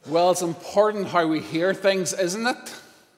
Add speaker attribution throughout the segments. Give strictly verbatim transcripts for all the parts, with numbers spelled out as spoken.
Speaker 1: Well, it's important how we hear things, isn't it?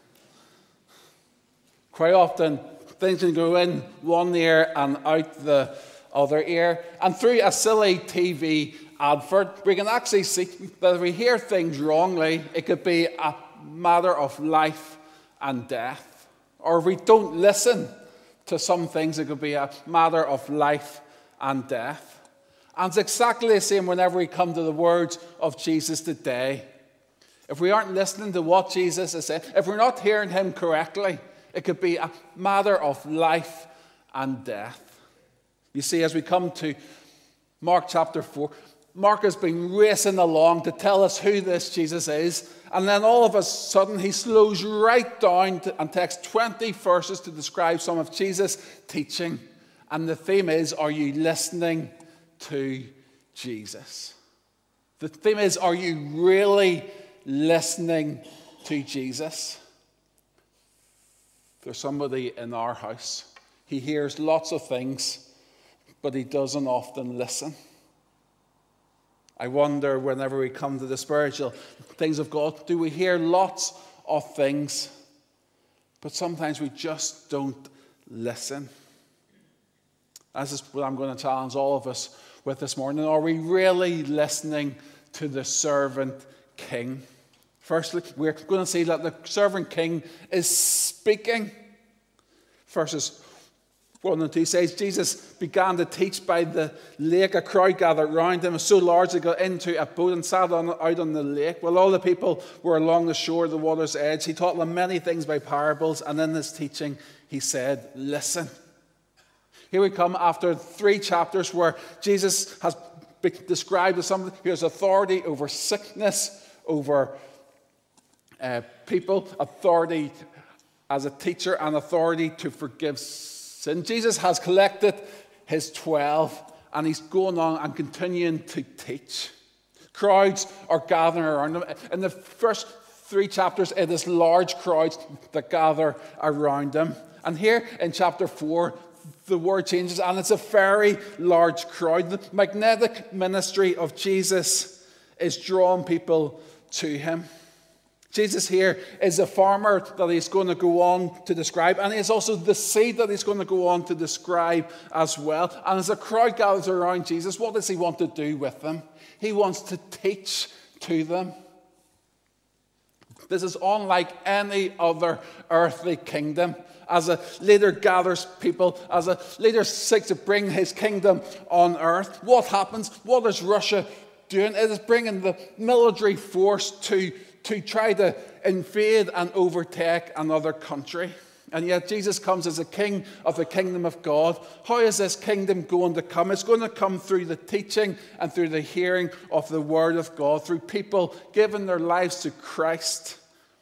Speaker 1: Quite often, things can go in one ear and out the other ear. And through a silly T V advert, we can actually see that if we hear things wrongly, it could be a matter of life and death. Or if we don't listen to some things, it could be a matter of life and death. And it's exactly the same whenever we come to the words of Jesus today. If we aren't listening to what Jesus is saying, if we're not hearing him correctly, it could be a matter of life and death. You see, as we come to Mark chapter four, Mark has been racing along to tell us who this Jesus is. And then all of a sudden, he slows right down to, and takes twenty verses to describe some of Jesus' teaching. And the theme is, are you listening to Jesus? The theme is, are you really listening to Jesus? There's somebody in our house. He hears lots of things, but he doesn't often listen. I wonder, whenever we come to the spiritual things of God, do we hear lots of things, but sometimes we just don't listen? This is what I'm going to challenge all of us with this morning. Are we really listening to the servant king? Firstly, we're going to see that the servant king is speaking. Verses one and two says, Jesus began to teach by the lake. A crowd gathered round him, so large they got into a boat and sat on, out on the lake. While all the people were along the shore, the water's edge, he taught them many things by parables. And in his teaching, he said, listen. Here we come after three chapters where Jesus has been described as somebody who has authority over sickness, over uh, people, authority as a teacher, and authority to forgive sin. Jesus has collected his twelve, and he's going on and continuing to teach. Crowds are gathering around him. In the first three chapters, it is large crowds that gather around him. And here in chapter four, the word changes, and it's a very large crowd. The magnetic ministry of Jesus is drawing people to him. Jesus here is a farmer that he's going to go on to describe, and he's also the seed that he's going to go on to describe as well. And as a crowd gathers around Jesus, what does he want to do with them? He wants to teach to them. This is unlike any other earthly kingdom. As a leader gathers people, as a leader seeks to bring his kingdom on earth, what happens? What is Russia doing? It is bringing the military force to to try to invade and overtake another country. And yet Jesus comes as a king of the kingdom of God. How is this kingdom going to come? It's going to come through the teaching and through the hearing of the word of God, through people giving their lives to Christ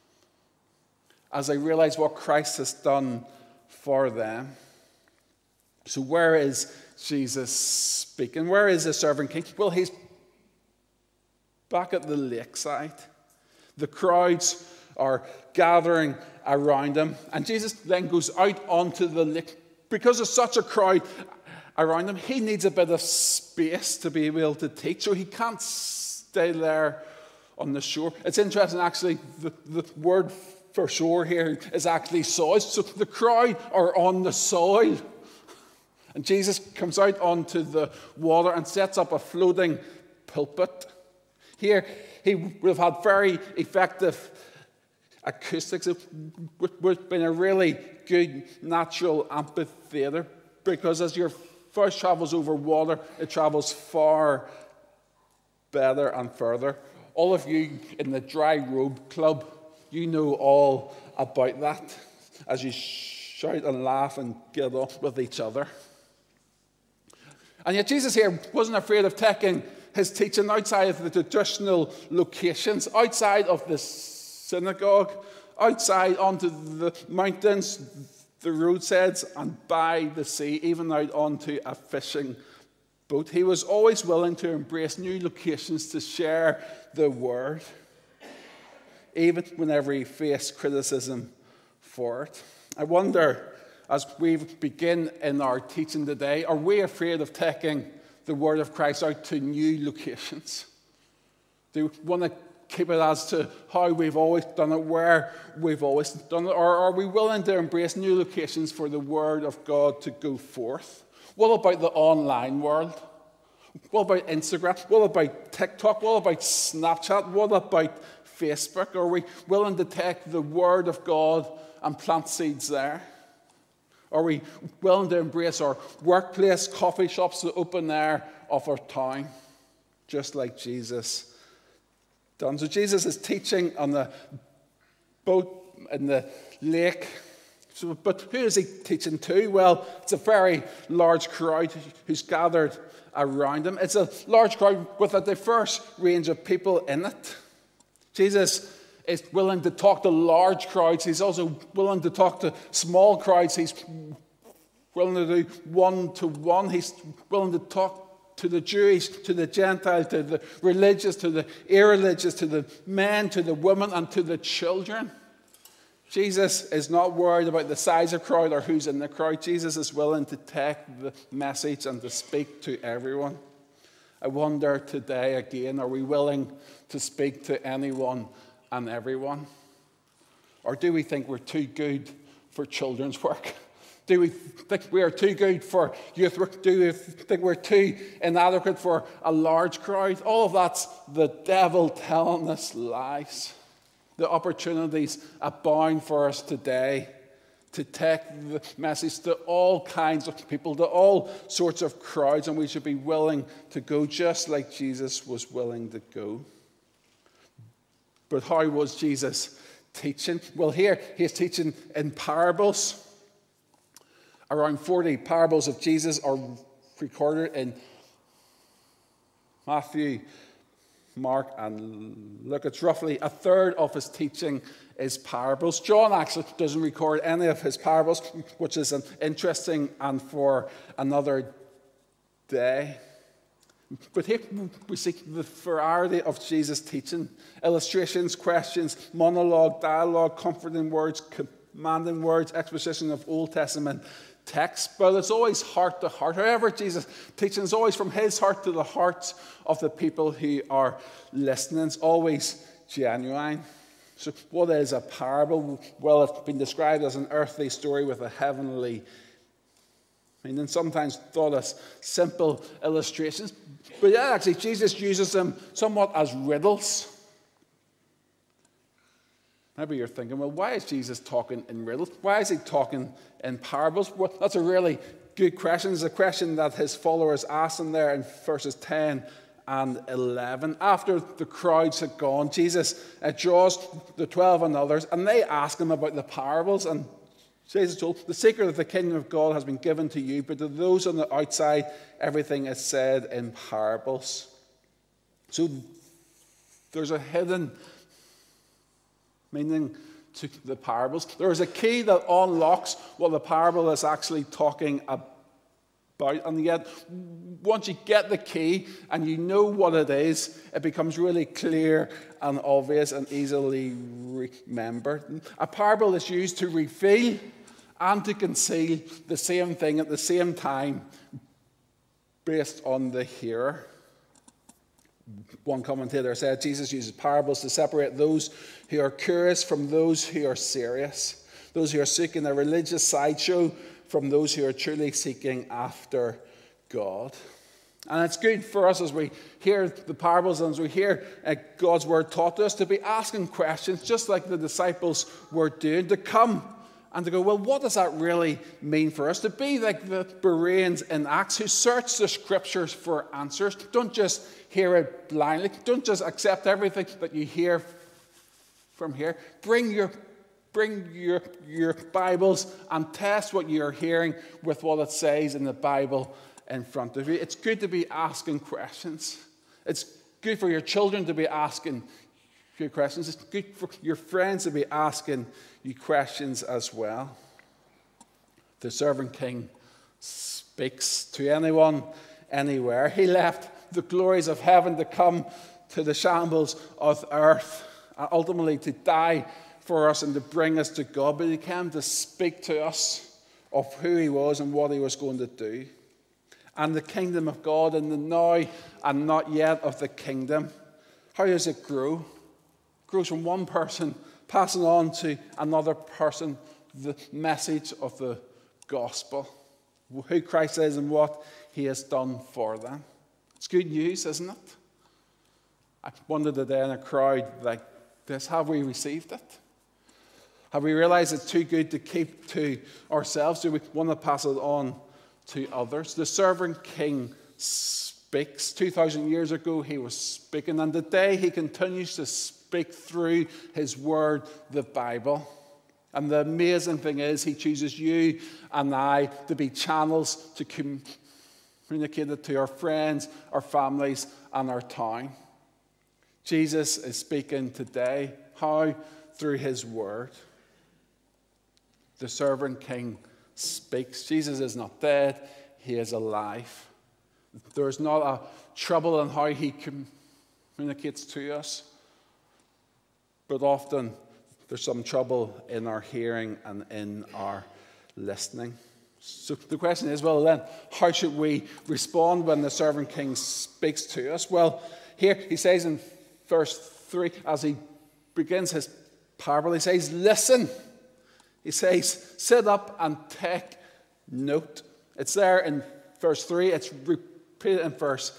Speaker 1: as they realize what Christ has done for them. So where is Jesus speaking? Where is the servant king? Well, he's back at the lakeside. The crowds are gathering around him. And Jesus then goes out onto the lake. Because there's such a crowd around him, he needs a bit of space to be able to teach. So he can't stay there on the shore. It's interesting, actually, the, the word for shore here is actually soil. So the crowd are on the soil. And Jesus comes out onto the water and sets up a floating pulpit. Here, he would have had very effective acoustics. It would have been a really good natural amphitheater, because as your voice travels over water, it travels far better and further. All of you in the Dry Robe Club, you know all about that, as you shout and laugh and get on with each other. And yet Jesus here wasn't afraid of taking his teaching outside of the traditional locations, outside of the synagogue, outside onto the mountains, the roadsides, and by the sea, even out onto a fishing boat. He was always willing to embrace new locations to share the word, even whenever he faced criticism for it. I wonder, as we begin in our teaching today, are we afraid of taking the word of Christ out to new locations? Do we want to keep it as to how we've always done it, where we've always done it? Or are we willing to embrace new locations for the Word of God to go forth? What about the online world? What about Instagram? What about TikTok? What about Snapchat? What about Facebook? Are we willing to take the Word of God and plant seeds there? Are we willing to embrace our workplace, coffee shops, the open air of our town, just like Jesus done? So Jesus is teaching on the boat in the lake. So, but who is he teaching to? Well, it's a very large crowd who's gathered around him. It's a large crowd with a diverse range of people in it. Jesus is willing to talk to large crowds. He's also willing to talk to small crowds. He's willing to do one-to-one. He's willing to talk to the Jewish, to the Gentile, to the religious, to the irreligious, to the men, to the women, and to the children. Jesus is not worried about the size of crowd or who's in the crowd. Jesus is willing to take the message and to speak to everyone. I wonder today again, are we willing to speak to anyone and everyone? Or do we think we're too good for children's work? Do we think we are too good for youth work? Do we think we're too inadequate for a large crowd? All of that's the devil telling us lies. The opportunities abound for us today to take the message to all kinds of people, to all sorts of crowds, and we should be willing to go just like Jesus was willing to go. But how was Jesus teaching? Well, here he's teaching in parables. Around forty parables of Jesus are recorded in Matthew, Mark, and Luke. It's roughly a third of his teaching is parables. John actually doesn't record any of his parables, which is an interesting and for another day. But here we see the variety of Jesus' teaching: illustrations, questions, monologue, dialogue, comforting words, commanding words, exposition of Old Testament text. But it's always heart to heart. However, Jesus' teaching is always from his heart to the hearts of the people who are listening. It's always genuine. So what is a parable? Well, it's been described as an earthly story with a heavenly meaning, sometimes thought as simple illustrations. But yeah, actually, Jesus uses them somewhat as riddles. Maybe you're thinking, well, why is Jesus talking in riddles? Why is he talking in parables? Well, that's a really good question. It's a question that his followers asked him there in verses ten and eleven. After the crowds had gone, Jesus uh, draws the twelve and others, and they ask him about the parables. And Jesus told, the secret of the kingdom of God has been given to you, but to those on the outside, everything is said in parables. So there's a hidden meaning to the parables. There is a key that unlocks what the parable is actually talking about. And yet, once you get the key and you know what it is, it becomes really clear and obvious and easily remembered. A parable is used to reveal and to conceal the same thing at the same time based on the hearer. One commentator said Jesus uses parables to separate those who are curious from those who are serious, those who are seeking a religious sideshow from those who are truly seeking after God. And it's good for us as we hear the parables and as we hear uh, God's word taught to us to be asking questions just like the disciples were doing, to come and to go, well, what does that really mean for us? To be like the Bereans in Acts who search the scriptures for answers. Don't just hear it blindly. Don't just accept everything that you hear from here. Bring your Bring your, your Bibles and test what you're hearing with what it says in the Bible in front of you. It's good to be asking questions. It's good for your children to be asking you questions. It's good for your friends to be asking you questions as well. The servant king speaks to anyone, anywhere. He left the glories of heaven to come to the shambles of earth, ultimately to die for us and to bring us to God, but he came to speak to us of who he was and what he was going to do. And the kingdom of God and the now and not yet of the kingdom, how does it grow? grows from one person passing on to another person the message of the gospel, who Christ is and what he has done for them. It's good news, isn't it? I wondered today in a crowd like this, have we received it? Have we realized it's too good to keep to ourselves? Do we want to pass it on to others? The servant king speaks. two thousand years ago he was speaking, and today he continues to speak through his word, the Bible. And the amazing thing is he chooses you and I to be channels to communicate it to our friends, our families, and our town. Jesus is speaking today. How? Through his word. The servant king speaks. Jesus is not dead. He is alive. There is not a trouble in how he communicates to us. But often there's some trouble in our hearing and in our listening. So the question is, well then, how should we respond when the servant king speaks to us? Well, here he says in verse three, as he begins his parable, he says, listen. He says, sit up and take note. It's there in verse three. It's repeated in verse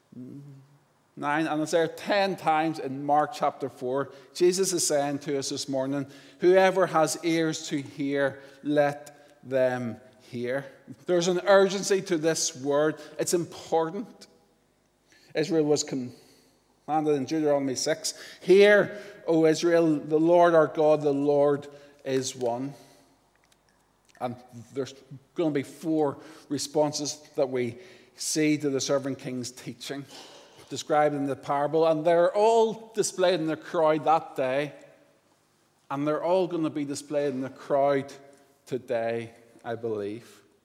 Speaker 1: nine. And it's there ten times in Mark chapter four. Jesus is saying to us this morning, whoever has ears to hear, let them hear. There's an urgency to this word. It's important. Israel was commanded in Deuteronomy six. Hear, O Israel, the Lord our God, the Lord is one. And there's going to be four responses that we see to the servant king's teaching described in the parable, and they're all displayed in the crowd that day, and they're all going to be displayed in the crowd today, I believe.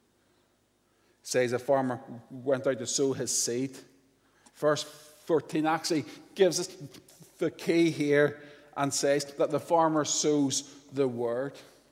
Speaker 1: It says a farmer went out to sow his seed. Verse fourteen actually gives us the key here and says that the farmer sows the word.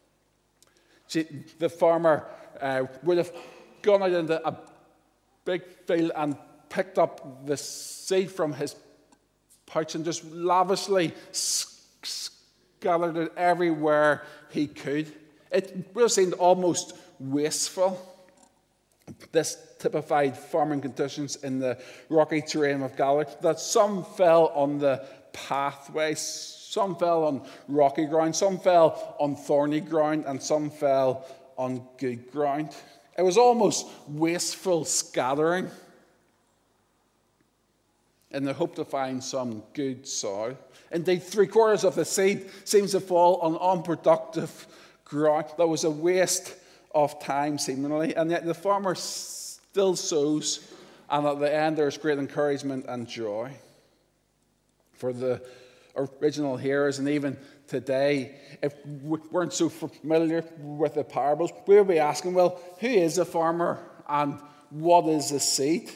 Speaker 1: The farmer uh, would have gone out into a big field and picked up the seed from his pouch and just lavishly scattered it everywhere he could. It would have seemed almost wasteful. This typified farming conditions in the rocky terrain of Galilee, that some fell on the pathway, some fell on rocky ground, some fell on thorny ground, and some fell on good ground. It was almost wasteful scattering in the hope to find some good soil. Indeed, three quarters of the seed seems to fall on unproductive ground. That was a waste of time, seemingly, and yet the farmer still sows, and at the end there's great encouragement and joy for the original hearers. And even today, if we weren't so familiar with the parables, we would be asking, well, who is the farmer and what is the seed?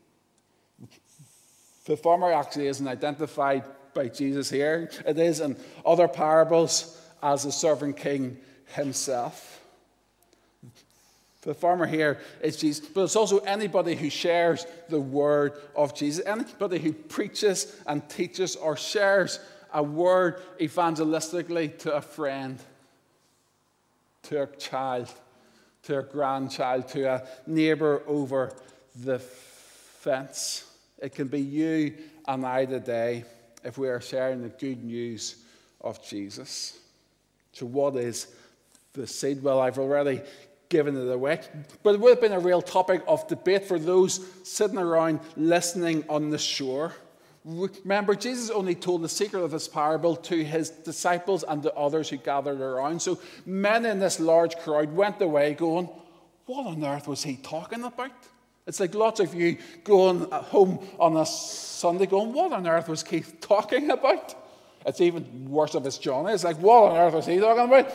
Speaker 1: The farmer actually isn't identified by Jesus here. It is in other parables as the servant king himself. The farmer here is Jesus, but it's also anybody who shares the word of Jesus, anybody who preaches and teaches or shares a word evangelistically to a friend, to a child, to a grandchild, to a neighbor over the fence. It can be you and I today if we are sharing the good news of Jesus. So what is the seed? Well, I've already given it away, but it would have been a real topic of debate for those sitting around listening on the shore. Remember, Jesus only told the secret of this parable to his disciples and to others who gathered around. So men in this large crowd went away going, what on earth was he talking about? It's like lots of you going home on a Sunday going, what on earth was Keith talking about? It's even worse if it's Johnny. It's like, what on earth was he talking about?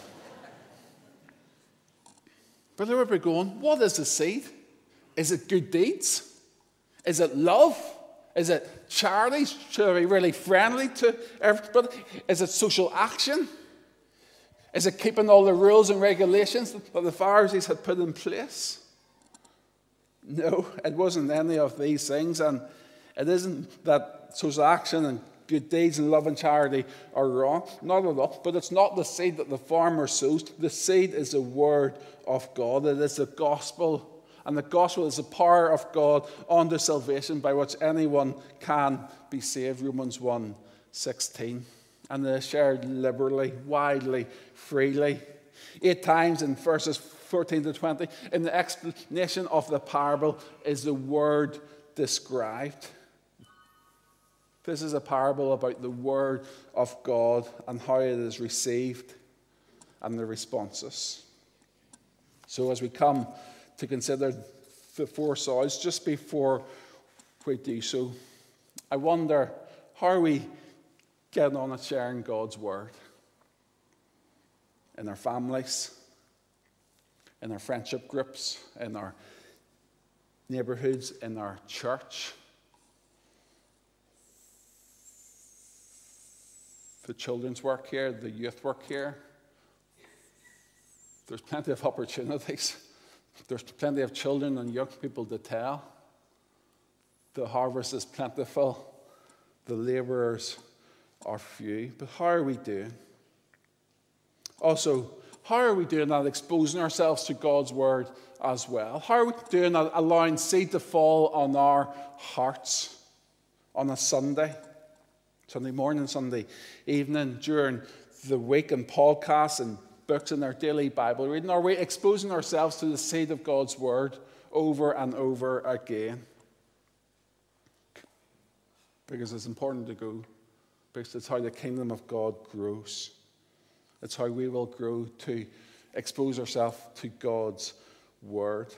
Speaker 1: But they would be going, what is the seed? Is it good deeds? Is it love? Is it charity? Should I be really friendly to everybody? Is it social action? Is it keeping all the rules and regulations that the Pharisees had put in place? No, it wasn't any of these things. And it isn't that social action and good deeds and love and charity are wrong. Not at all. But it's not the seed that the farmer sows. The seed is the word of God. It is the gospel. And the gospel is the power of God unto salvation by which anyone can be saved. Romans one sixteen. And they are shared liberally, widely, freely. Eight times in verses fourteen to twenty, in the explanation of the parable is the word described. This is a parable about the word of God and how it is received and the responses. So as we come to consider the four soils, just before we do so, I wonder, how are we getting on at sharing God's word? In our families, in our friendship groups, in our neighborhoods, in our church. The children's work here, the youth work here. There's plenty of opportunities. There's plenty of children and young people to tell. The harvest is plentiful. The laborers are few. But how are we doing? Also, how are we doing at exposing ourselves to God's word as well? How are we doing at allowing seed to fall on our hearts on a Sunday, Sunday morning, Sunday evening, during the week, and podcasts and books in our daily Bible reading? Are we exposing ourselves to the seed of God's word over and over again? Because it's important to go, because it's how the kingdom of God grows. It's how we will grow to expose ourselves to God's word.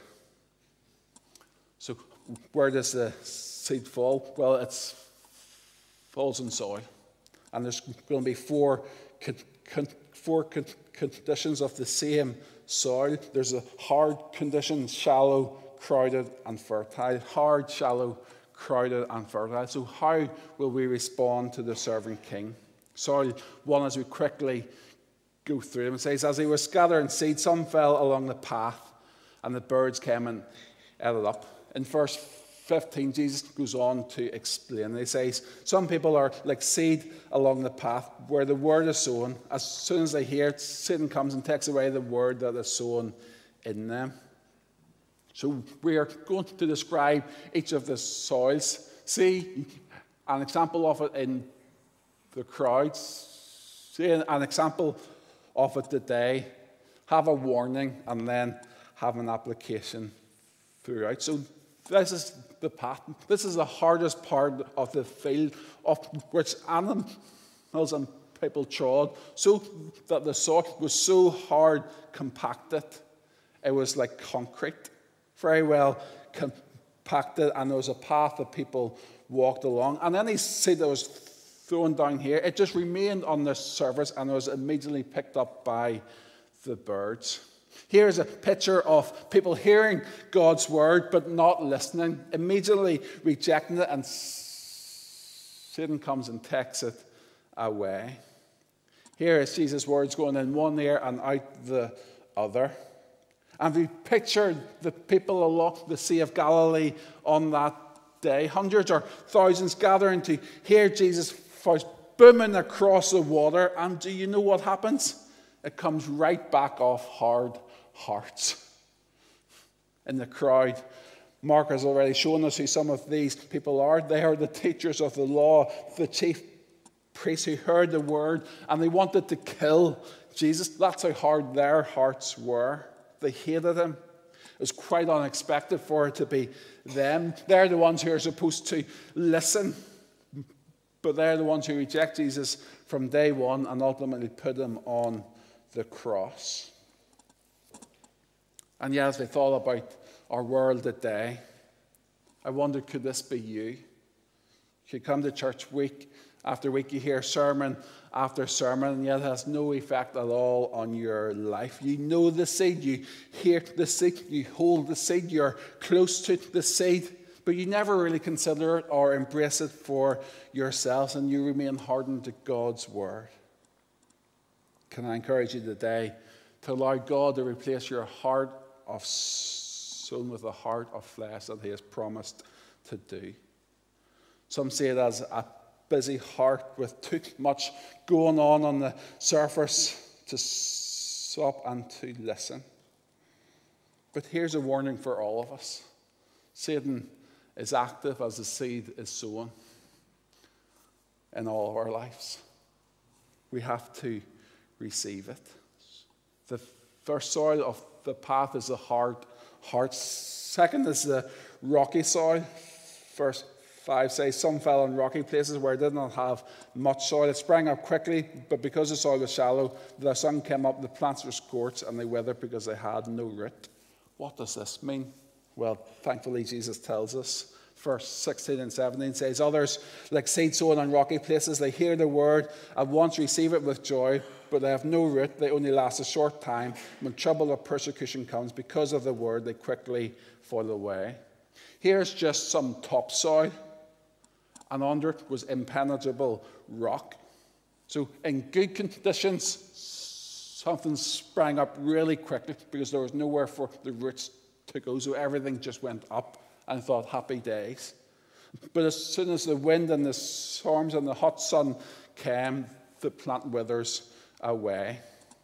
Speaker 1: So where does the seed fall? Well, it falls in soil. And there's going to be four, con- con- four con- conditions of the same soil. There's a hard condition, shallow, crowded, and fertile. Hard, shallow, crowded, and fertile. So how will we respond to the serving king? Soil one, as we quickly go through them. It says, as he was scattering seed, some fell along the path, and the birds came and ate it up. In verse fifteen, Jesus goes on to explain. He says, some people are like seed along the path where the word is sown. As soon as they hear it, Satan comes and takes away the word that is sown in them. So we are going to describe each of the soils. See an example of it in the crowds. See an example of it today. Have a warning and then have an application throughout. So this is the path. This is the hardest part of the field, of which animals and people trod, so that the soil was so hard compacted. It was like concrete, very well compacted, and there was a path that people walked along. And any seed that was thrown down here, it just remained on the surface and was immediately picked up by the birds. Here's a picture of people hearing God's word but not listening, immediately rejecting it, and Satan comes and takes it away. Here is Jesus' words going in one ear and out the other. And we picture the people along the Sea of Galilee on that day, hundreds or thousands gathering to hear Jesus' voice booming across the water. And do you know what happens? It comes right back off hard hearts. In the crowd, Mark has already shown us who some of these people are. They are the teachers of the law, the chief priests who heard the word, and they wanted to kill Jesus. That's how hard their hearts were. They hated him. It was quite unexpected for it to be them. They're the ones who are supposed to listen, but they're the ones who reject Jesus from day one and ultimately put him on the cross. And yet, as we thought about our world today, I wonder, could this be you? You come to church week after week, you hear sermon after sermon, and yet it has no effect at all on your life. You know the seed, you hear the seed, you hold the seed, you're close to the seed, but you never really consider it or embrace it for yourselves, and you remain hardened to God's word. Can I encourage you today to allow God to replace your heart of stone with a heart of flesh that he has promised to do? Some see it as a busy heart with too much going on on the surface to stop and to listen. But here's a warning for all of us. Satan is active as the seed is sown in all of our lives. We have to receive it. The first soil of the path is the hard heart. Second is the rocky soil. Verse five says, some fell on rocky places where it did not have much soil. It sprang up quickly, but because the soil was shallow, the sun came up, the plants were scorched, and they withered because they had no root. What does this mean? Well, thankfully, Jesus tells us. Verse sixteen and seventeen says, others, like seed sown on rocky places, they hear the word, at once receive it with joy, but they have no root. They only last a short time. When trouble or persecution comes because of the word, they quickly fall away. Here's just some topsoil, and under it was impenetrable rock. So in good conditions, something sprang up really quickly because there was nowhere for the roots to go. So everything just went up and thought, happy days. But as soon as the wind and the storms and the hot sun came, the plant withers away.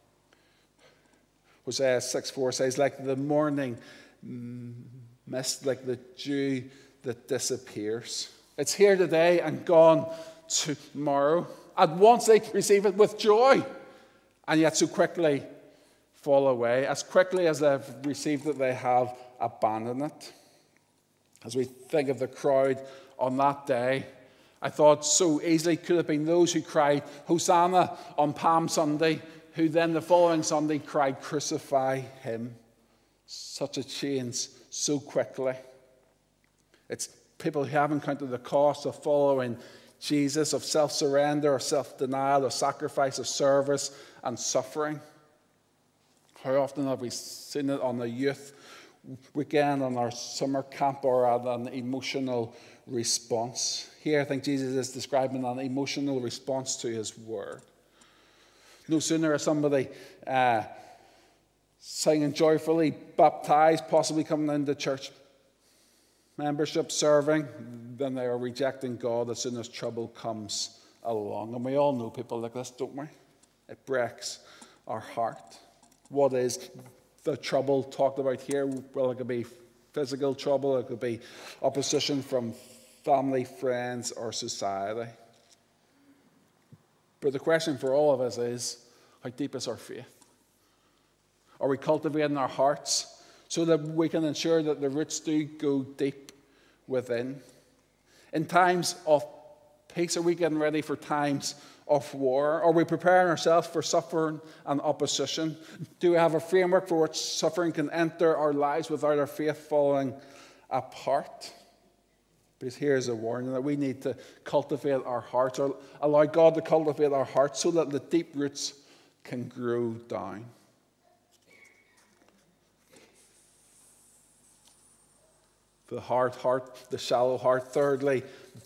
Speaker 1: Hosea six four says, like the morning mist, like the dew that disappears. It's here today and gone tomorrow. At once they receive it with joy, and yet so quickly fall away. As quickly as they've received it, they have abandoned it. As we think of the crowd on that day, I thought so easily could have been those who cried, Hosanna on Palm Sunday, who then the following Sunday cried, crucify him. Such a change so quickly. It's people who haven't counted the cost of following Jesus, of self-surrender, of self-denial, of sacrifice, of service and suffering. How often have we seen it on a youth weekend, on our summer camp, or at an emotional response? Here I think Jesus is describing an emotional response to his word. No sooner is somebody uh, singing joyfully, baptized, possibly coming into church membership, serving, then they are rejecting God as soon as trouble comes along. And we all know people like this, don't we? It breaks our heart. What is the trouble talked about here? Well, it could be physical trouble, it could be opposition from family, friends, or society. But the question for all of us is, how deep is our faith? Are we cultivating our hearts so that we can ensure that the roots do go deep within? In times of peace, are we getting ready for times of war? Are we preparing ourselves for suffering and opposition? Do we have a framework for which suffering can enter our lives without our faith falling apart? Because here's a warning that we need to cultivate our hearts, or allow God to cultivate our hearts so that the deep roots can grow down. The hard heart, the shallow heart. Thirdly,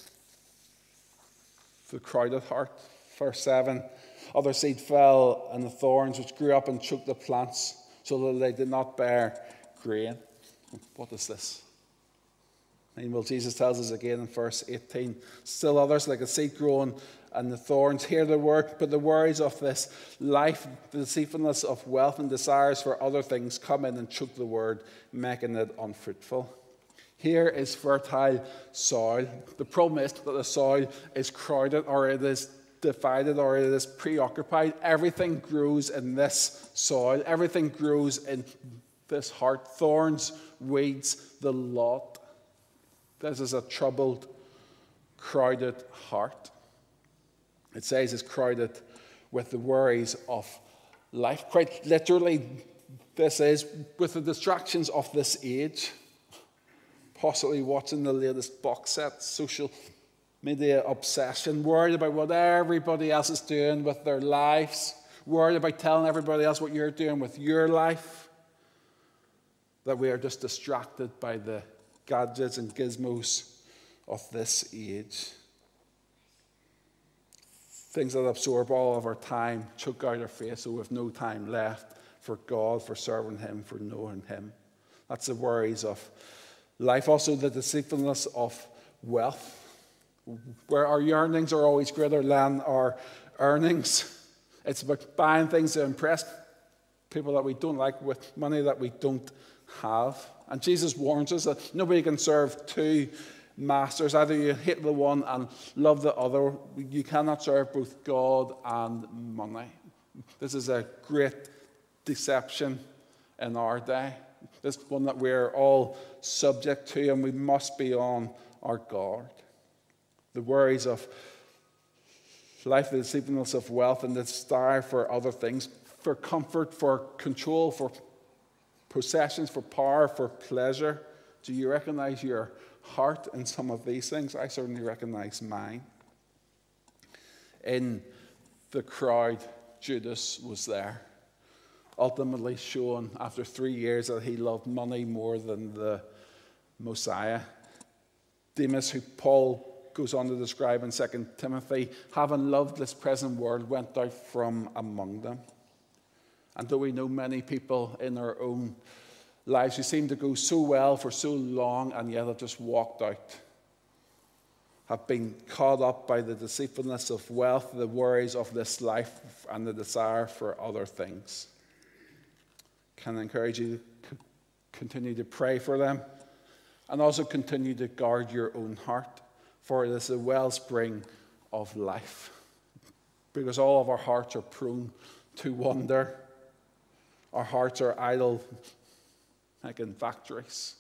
Speaker 1: the crowded heart. Verse seven, other seed fell in the thorns which grew up and choked the plants so that they did not bear grain. What is this? And well, Jesus tells us again in verse eighteen, still others like a seed grown and the thorns hear the word, but the worries of this life, the deceitfulness of wealth and desires for other things come in and choke the word, making it unfruitful. Here is fertile soil. The problem is that the soil is crowded, or it is divided, or it is preoccupied. Everything grows in this soil. Everything grows in this heart. Thorns, weeds, the lot. This is a troubled, crowded heart. It says it's crowded with the worries of life. Quite literally, this is with the distractions of this age. Possibly watching the latest box set, social media obsession, worried about what everybody else is doing with their lives, worried about telling everybody else what you're doing with your life, that we are just distracted by the gadgets and gizmos of this age. Things that absorb all of our time, choke out our faith, so we have no time left for God, for serving Him, for knowing Him. That's the worries of life. Also, the deceitfulness of wealth. where our yearnings are always greater than our earnings. It's about buying things to impress people that we don't like with money that we don't have. And Jesus warns us that nobody can serve two masters. Either you hate the one and love the other. You cannot serve both God and money. This is a great deception in our day. This one that we're all subject to, and we must be on our guard. The worries of life, the deceitfulness of wealth, and the desire for other things, for comfort, for control, for possessions, for power, for pleasure. Do you recognize your heart in some of these things? I certainly recognize mine. In the crowd, Judas was there, ultimately shown after three years that he loved money more than the Messiah. Demas, who Paul goes on to describe in Second Timothy, having loved this present world, went out from among them. And though we know many people in our own lives who seem to go so well for so long and yet have just walked out, have been caught up by the deceitfulness of wealth, the worries of this life, and the desire for other things. Can I encourage you to continue to pray for them and also continue to guard your own heart, for it is a wellspring of life. Because all of our hearts are prone to wander. Our hearts are idle, like in factories.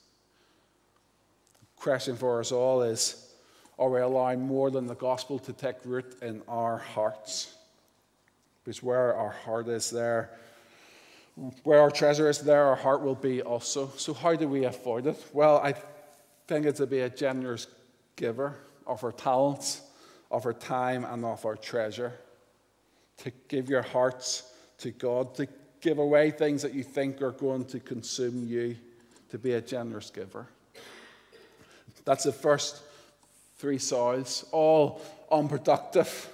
Speaker 1: The question for us all is, are we allowing more than the gospel to take root in our hearts? Because where our heart is, there, where our treasure is, there our heart will be also. So how do we avoid it? Well, I think it's to be a generous giver of our talents, of our time, and of our treasure. To give your hearts to God, to give away things that you think are going to consume you, to be a generous giver. That's the first three soils, all unproductive.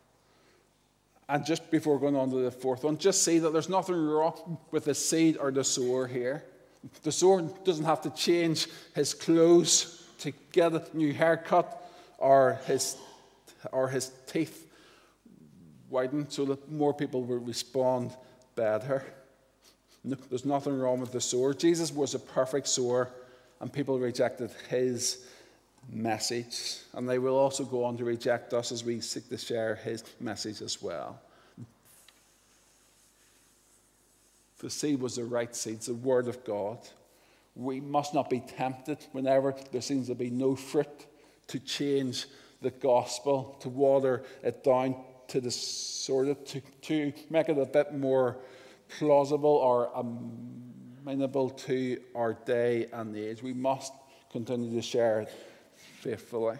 Speaker 1: And just before going on to the fourth one, just see that there's nothing wrong with the seed or the sower here. The sower doesn't have to change his clothes to get a new haircut or his, or his teeth whitened so that more people will respond better. No, there's nothing wrong with the sower. Jesus was a perfect sower, and people rejected his message. And they will also go on to reject us as we seek to share his message as well. The seed was the right seed, the word of God. We must not be tempted whenever there seems to be no fruit to change the gospel, to water it down, to distort it, to, to make it a bit more plausible or amenable to our day and age. We must continue to share it faithfully.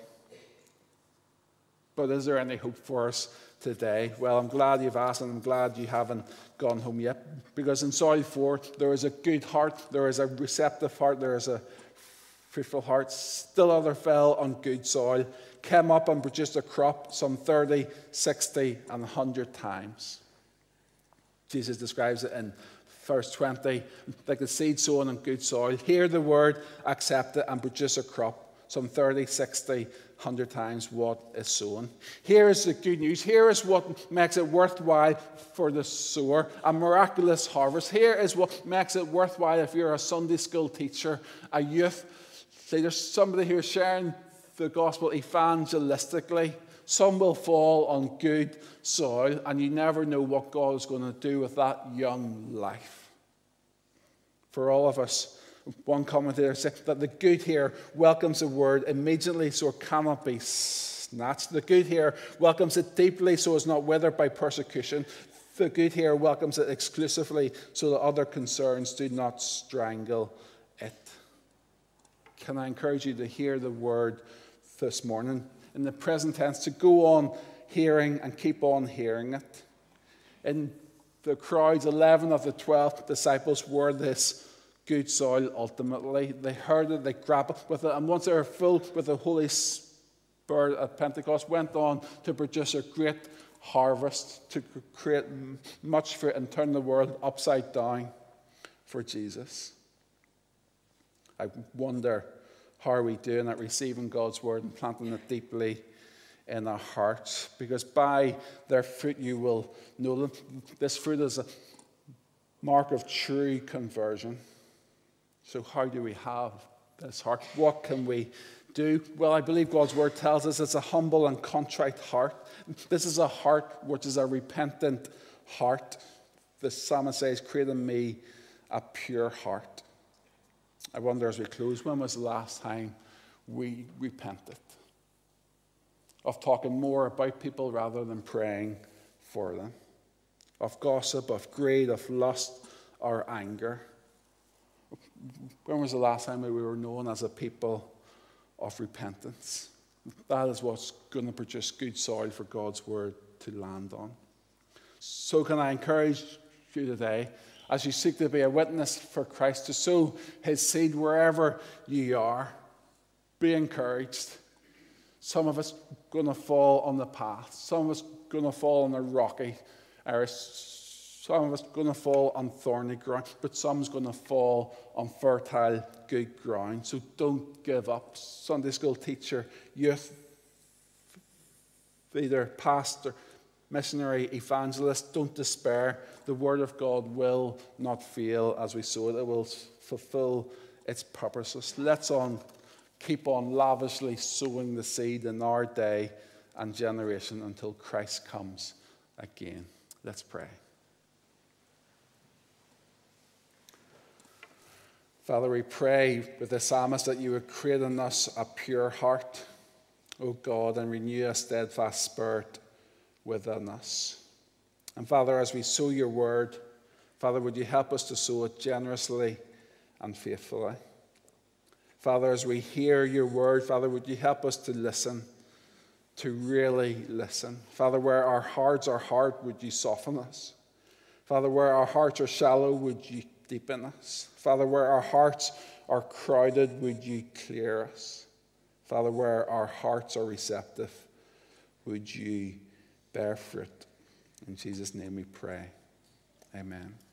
Speaker 1: But is there any hope for us today? Well, I'm glad you've asked, and I'm glad you haven't gone home yet. Because in soil four, there is a good heart, there is a receptive heart, there is a fruitful heart. Still other fell on good soil, came up and produced a crop some thirty, sixty, and one hundred times. Jesus describes it in verse twenty, like the seed sown on good soil. Hear the word, accept it, and produce a crop some thirty, sixty, one hundred times what is sown. Here is the good news. Here is what makes it worthwhile for the sower, a miraculous harvest. Here is what makes it worthwhile if you're a Sunday school teacher, a youth leader, somebody who is sharing the gospel evangelistically. Some will fall on good soil, and you never know what God is going to do with that young life. For all of us, one commentator said that the good here welcomes the word immediately so it cannot be snatched. The good here welcomes it deeply so it's not withered by persecution. The good here welcomes it exclusively so that other concerns do not strangle it. Can I encourage you to hear the word this morning in the present tense, to go on hearing and keep on hearing it? In the crowds, eleven of the twelve disciples were this good soil ultimately. They heard it, they grappled with it, and once they were filled with the Holy Spirit at Pentecost, went on to produce a great harvest, to create much fruit and turn the world upside down for Jesus. I wonder, how are we doing at receiving God's word and planting it deeply in our hearts, because by their fruit you will know them. This fruit is a mark of true conversion. So how do we have this heart? What can we do? Well, I believe God's word tells us it's a humble and contrite heart. This is a heart which is a repentant heart. The psalmist says, create in me a pure heart. I wonder as we close, when was the last time we repented? Of talking more about people rather than praying for them. Of gossip, of greed, of lust, or anger. When was the last time we were known as a people of repentance? That is what's going to produce good soil for God's word to land on. So can I encourage you today, as you seek to be a witness for Christ, to sow his seed wherever you are. Be encouraged. Some of us going to fall on the path. Some of us going to fall on the rocky area. Some of us going to fall on thorny ground. But some's going to fall on fertile, good ground. So don't give up. Sunday school teacher, youth, either pastor, missionary, evangelist, don't despair. The word of God will not fail as we sow it. It will fulfill its purposes. Let's on keep on lavishly sowing the seed in our day and generation until Christ comes again. Let's pray. Father, we pray with the psalmist that you would create in us a pure heart, O God, and renew a steadfast spirit within us. And Father, as we sow your word, Father, would you help us to sow it generously and faithfully? Father, as we hear your word, Father, would you help us to listen, to really listen? Father, where our hearts are hard, would you soften us? Father, where our hearts are shallow, would you deepen us? Father, where our hearts are crowded, would you clear us? Father, where our hearts are receptive, would you bear fruit? In Jesus' name we pray. Amen.